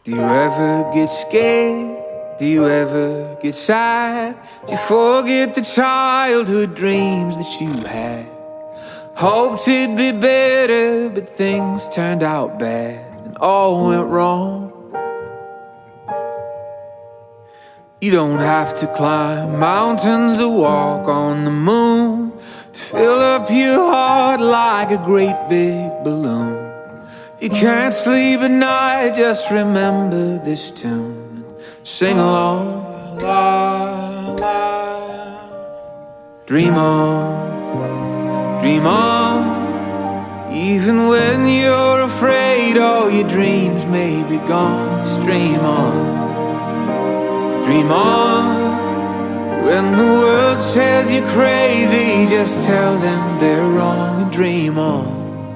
Do you ever get scared? Do you ever get sad? Do you forget the childhood dreams that you had? Hoped it'd be better, but things turned out bad and all went wrong. You don't have to climb mountains or walk on the moon to fill up your heart like a great big balloon. If you can't sleep at night, just remember this tune and sing along. Dream on, dream on. Even when you're afraid all your dreams may be gone, just dream on. Dream on. When the world says you're crazy, just tell them they're wrong and dream on.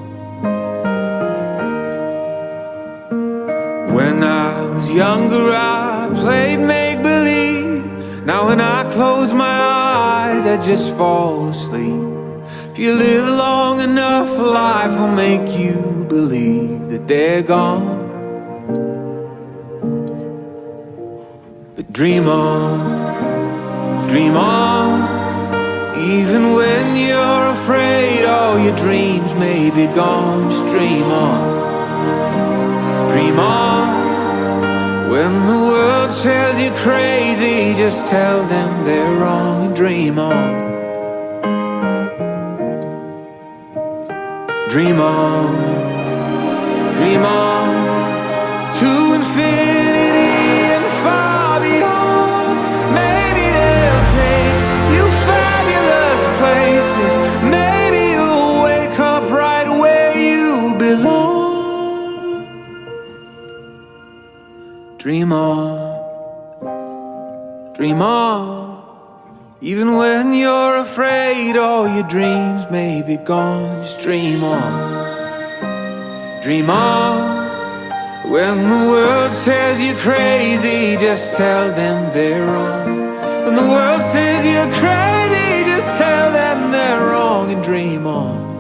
When I was younger I played make-believe. Now when I close my eyes I just fall asleep. If you live long enough, life will make you believe that they're gone. But dream on, dream on. Even when you're afraid all your dreams may be gone, just dream on. Dream on. When the world says you're crazy, just tell them they're wrong and dream on. Dream on, dream on. To infinity and far beyond. Maybe they'll take you fabulous places. Maybe you'll wake up right where you belong. Dream on, dream on. Even when you're afraid all your dreams may be gone, just dream on. Dream on. When the world says you're crazy, just tell them they're wrong. When the world says you're crazy, just tell them they're wrong and dream on.